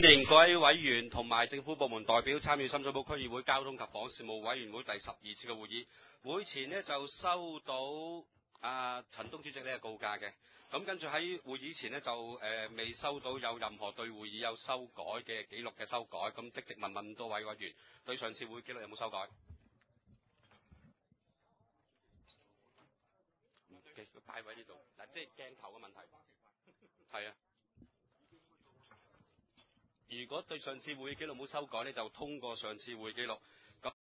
迎各位委員同埋政府部門代表參與深水埗區議會交通及房屋事務委員會第12次嘅會議。會前呢就收到陳東主席呢嘅告假嘅，咁跟住喺會議前呢就未收到有任何對會議有修改嘅記錄嘅修改，咁即問咁多位委員對上次會議記錄有冇修改？擺位呢度嗱，即係鏡頭嘅問題。係啊。如果對上次會議記錄冇修改呢，就通過上次會議記錄。